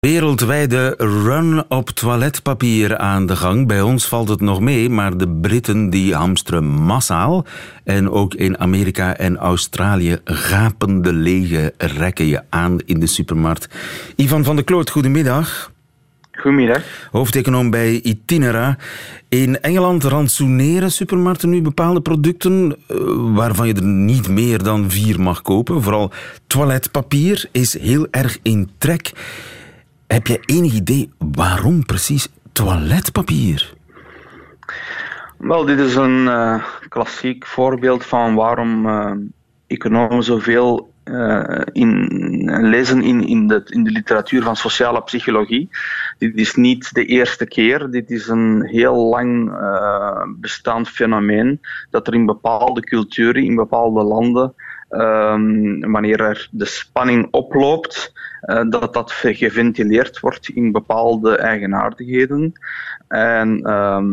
Wereldwijde run op toiletpapier aan de gang. Bij ons valt het nog mee, maar de Britten die hamsteren massaal. En ook in Amerika en Australië gapen de lege rekken je aan in de supermarkt. Ivan van de Kloot, goedemiddag. Goedemiddag. Hoofdeconoom bij Itinera. In Engeland rantsoeneren supermarkten nu bepaalde producten waarvan je er niet meer dan 4 mag kopen. Vooral toiletpapier is heel erg in trek. Heb je enig idee waarom precies toiletpapier? Wel, dit is een klassiek voorbeeld van waarom economen zoveel lezen in de literatuur van sociale psychologie. Dit is niet de eerste keer. Dit is een heel lang bestaand fenomeen dat er in bepaalde culturen, in bepaalde landen, wanneer er de spanning oploopt, dat geventileerd wordt in bepaalde eigenaardigheden. En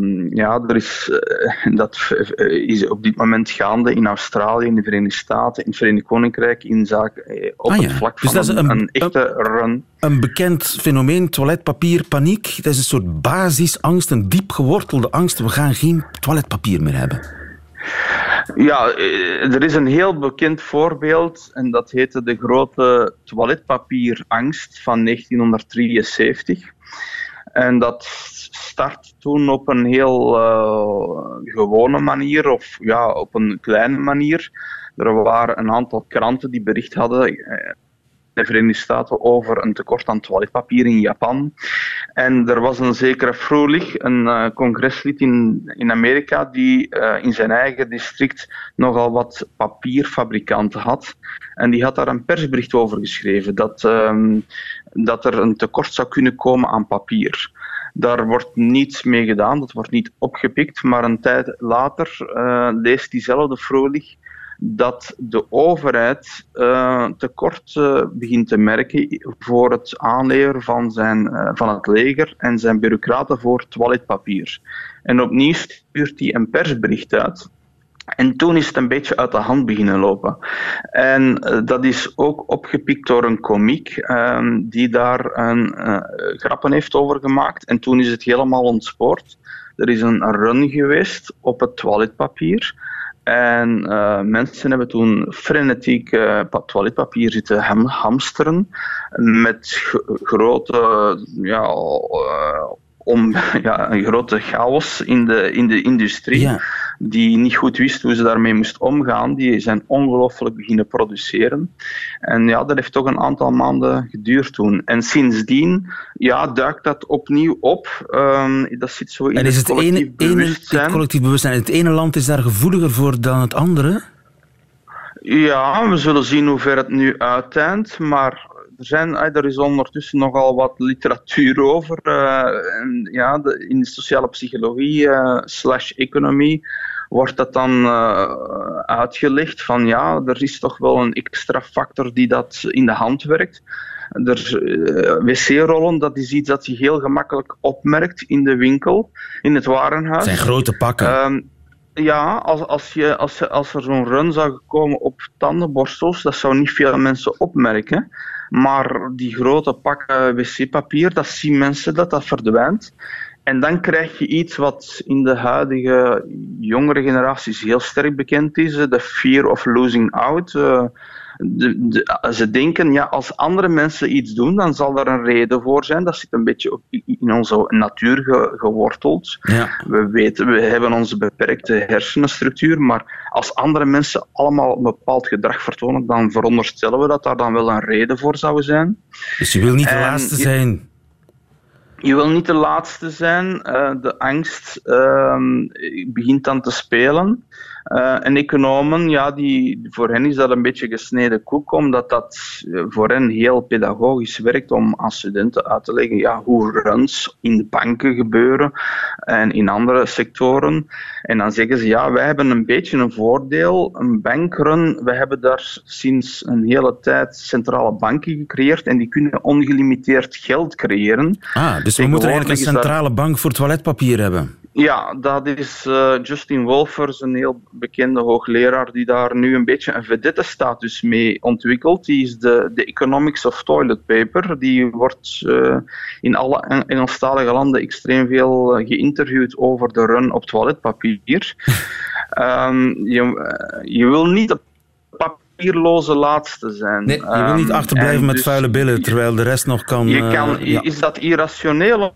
dat is op dit moment gaande in Australië, in de Verenigde Staten, in het Verenigd Koninkrijk, in zaken op het vlak van dus een echte run. Een bekend fenomeen, toiletpapierpaniek. Dat is een soort basisangst, een diep gewortelde angst. We gaan geen toiletpapier meer hebben. Ja, er is een heel bekend voorbeeld en dat heette de grote toiletpapierangst van 1973. En dat start toen op een heel gewone manier, of ja, op een kleine manier. Er waren een aantal kranten die bericht hadden in de Verenigde Staten over een tekort aan toiletpapier in Japan. En er was een zekere Froelich, een congreslid in Amerika, die in zijn eigen district nogal wat papierfabrikanten had. En die had daar een persbericht over geschreven, dat er een tekort zou kunnen komen aan papier. Daar wordt niets mee gedaan, dat wordt niet opgepikt, maar een tijd later leest diezelfde Froelich dat de overheid tekort begint te merken voor het aanleveren van het leger en zijn bureaucraten voor toiletpapier. En opnieuw stuurt hij een persbericht uit. En toen is het een beetje uit de hand beginnen lopen. En dat is ook opgepikt door een komiek die daar grappen heeft over gemaakt. En toen is het helemaal ontspoord. Er is een run geweest op het toiletpapier. En mensen hebben toen frenetiek toiletpapier zitten hamsteren met een grote chaos in de industrie. Ja. Die niet goed wist hoe ze daarmee moest omgaan. Die zijn ongelooflijk beginnen produceren. En ja, dat heeft toch een aantal maanden geduurd toen. En sindsdien duikt dat opnieuw op. Dat zit zo in het collectief bewustzijn. Het collectief bewustzijn. Het ene land is daar gevoeliger voor dan het andere? Ja, we zullen zien hoe ver het nu uiteindt. Maar er is ondertussen nogal wat literatuur over. In de sociale psychologie /economie wordt dat dan uitgelegd van er is toch wel een extra factor die dat in de hand werkt. Wc-rollen, dat is iets dat je heel gemakkelijk opmerkt in de winkel, in het warenhuis. Het zijn grote pakken. Als er zo'n run zou komen op tandenborstels, dat zou niet veel mensen opmerken. Maar die grote pakken wc-papier, dat zien mensen dat verdwijnt. En dan krijg je iets wat in de huidige jongere generaties heel sterk bekend is, de fear of losing out. Ze denken, als andere mensen iets doen, dan zal daar een reden voor zijn. Dat zit een beetje in onze natuur geworteld. Ja. We hebben onze beperkte hersenstructuur, maar als andere mensen allemaal een bepaald gedrag vertonen, dan veronderstellen we dat daar dan wel een reden voor zou zijn. Dus je wil niet de laatste zijn? Je wil niet de laatste zijn. De angst begint dan te spelen. En economen, voor hen is dat een beetje gesneden koek, omdat dat voor hen heel pedagogisch werkt om aan studenten uit te leggen hoe runs in de banken gebeuren en in andere sectoren. En dan zeggen ze, wij hebben een beetje een voordeel, een bankrun, we hebben daar sinds een hele tijd centrale banken gecreëerd en die kunnen ongelimiteerd geld creëren. Dus we moeten eigenlijk een centrale bank voor toiletpapier hebben. Ja, dat is Justin Wolfers, een heel bekende hoogleraar die daar nu een beetje een vedette-status mee ontwikkelt. Die is de Economics of Toilet Paper. Die wordt in alle Engelstalige landen extreem veel geïnterviewd over de run op toiletpapier. Je wil niet de papierloze laatste zijn. Nee, je wil niet achterblijven met vuile billen, terwijl de rest nog kan... Is dat irrationeel?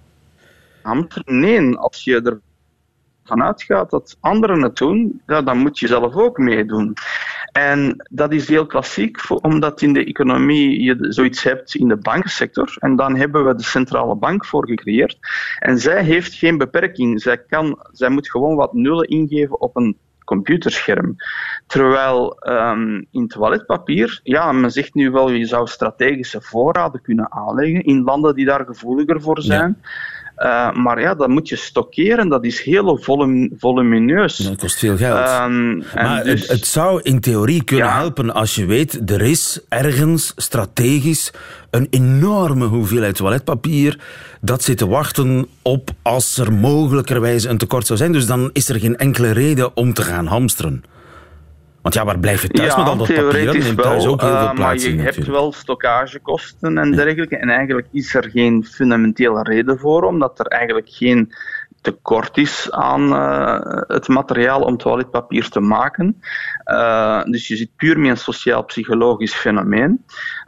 Nee, als je ervan uitgaat dat anderen het doen, dan moet je zelf ook meedoen. En dat is heel klassiek, omdat in de economie je zoiets hebt in de bankensector. En dan hebben we de centrale bank voor gecreëerd. En zij heeft geen beperking. Zij moet gewoon wat nullen ingeven op een computerscherm. Terwijl in toiletpapier, men zegt nu wel, je zou strategische voorraden kunnen aanleggen in landen die daar gevoeliger voor zijn. Ja. Maar dat moet je stockeren, dat is heel volumineus. Dat kost veel geld. Maar dus, het zou in theorie kunnen helpen als je weet, er is ergens strategisch een enorme hoeveelheid toiletpapier dat zit te wachten op als er mogelijkerwijs een tekort zou zijn. Dus dan is er geen enkele reden om te gaan hamsteren. Want waar blijf je thuis met al dat papier? Dat neemt thuis ook heel veel plaats in. Maar je hebt wel stockagekosten en dergelijke. En eigenlijk is er geen fundamentele reden voor, omdat er eigenlijk geen tekort is aan het materiaal om toiletpapier te maken. Dus je zit puur met een sociaal-psychologisch fenomeen.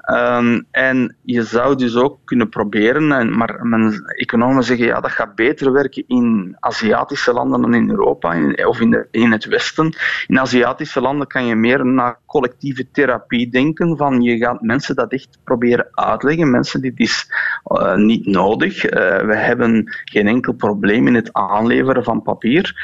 En je zou dus ook kunnen proberen, maar economen zeggen dat gaat beter werken in Aziatische landen dan in Europa of in het Westen. In Aziatische landen kan je meer naar collectieve therapie denken, van je gaat mensen dat echt proberen uitleggen. Mensen, dit is niet nodig. We hebben geen enkel probleem in het aanleveren van papier.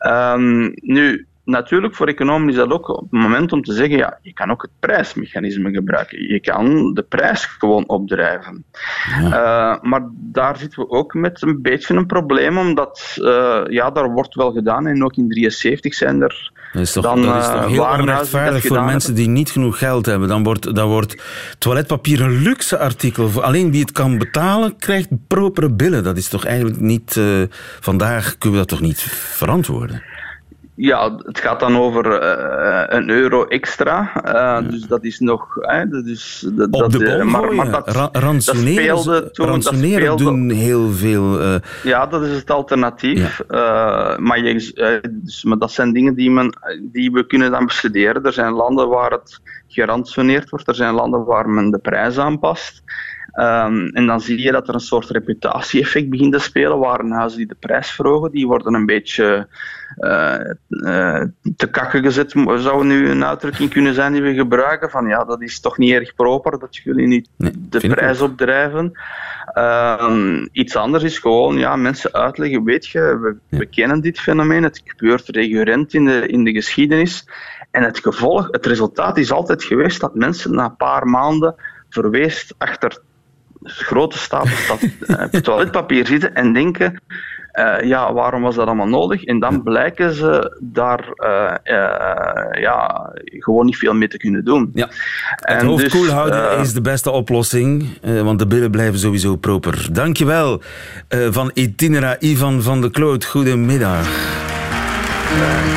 Nu, natuurlijk, voor economen is dat ook het moment om te zeggen, je kan ook het prijsmechanisme gebruiken. Je kan de prijs gewoon opdrijven. Ja. Maar daar zitten we ook met een beetje een probleem, omdat daar wordt wel gedaan. En ook in 1973 zijn er dat is toch heel onrechtvaardig voor mensen die niet genoeg geld hebben. Dan wordt toiletpapier een luxe artikel. Alleen wie het kan betalen, krijgt propere billen. Dat is toch eigenlijk niet... vandaag kunnen we dat toch niet verantwoorden? Ja, het gaat dan over €1 extra. Dus dat is nog... Op de bol gooien. Ransoneren doen heel veel... Ja, dat is het alternatief. Ja. Maar dat zijn dingen die we kunnen dan bestuderen. Er zijn landen waar het geransoneerd wordt. Er zijn landen waar men de prijs aanpast. En dan zie je dat er een soort reputatie-effect begint te spelen. Warenhuizen die de prijs verhogen, die worden een beetje te kakken gezet. Zou nu een uitdrukking kunnen zijn die we gebruiken. Van dat is toch niet erg proper, dat jullie niet de prijs opdrijven. Iets anders is gewoon mensen uitleggen. Weet je, we kennen dit fenomeen. Het gebeurt recurrent in de geschiedenis. En het resultaat is altijd geweest dat mensen na een paar maanden verweest achter grote stapels toiletpapier zitten en denken, waarom was dat allemaal nodig? En dan blijken ze daar gewoon niet veel mee te kunnen doen. Ja. Het hoofd koel houden is de beste oplossing, want de billen blijven sowieso proper. Dankjewel van Itinera, Ivan van de Kloot. Goedemiddag.